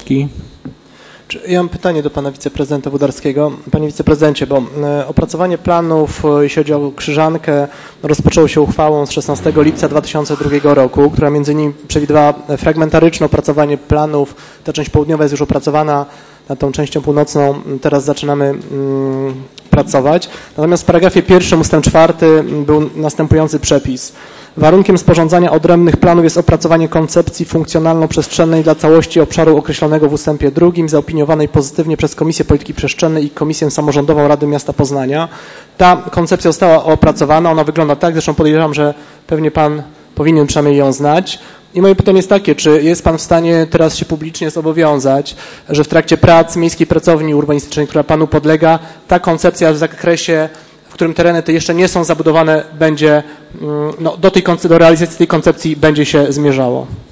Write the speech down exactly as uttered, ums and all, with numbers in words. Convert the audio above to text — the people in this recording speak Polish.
Kowalski. Ja mam pytanie do pana wiceprezydenta Włodarskiego. Panie wiceprezydencie, bo opracowanie planów, jeśli chodzi o Krzyżankę, rozpoczęło się uchwałą z szesnastego lipca dwa tysiące drugiego roku, która między innymi przewidywała fragmentaryczne opracowanie planów. Ta część południowa jest już opracowana, nad tą częścią północną teraz zaczynamy mm, pracować. Natomiast w paragrafie pierwszym ustęp czwarty był następujący przepis. Warunkiem sporządzania odrębnych planów jest opracowanie koncepcji funkcjonalno-przestrzennej dla całości obszaru określonego w ustępie drugim, zaopiniowanej pozytywnie przez Komisję Polityki Przestrzennej i Komisję Samorządową Rady Miasta Poznania. Ta koncepcja została opracowana, ona wygląda tak, zresztą podejrzewam, że pewnie pan powinien przynajmniej ją znać. I moje pytanie jest takie, czy jest pan w stanie teraz się publicznie zobowiązać, że w trakcie prac Miejskiej Pracowni Urbanistycznej, która panu podlega, ta koncepcja w zakresie, w którym tereny te jeszcze nie są zabudowane, będzie, no, do tej, do realizacji tej koncepcji będzie się zmierzało?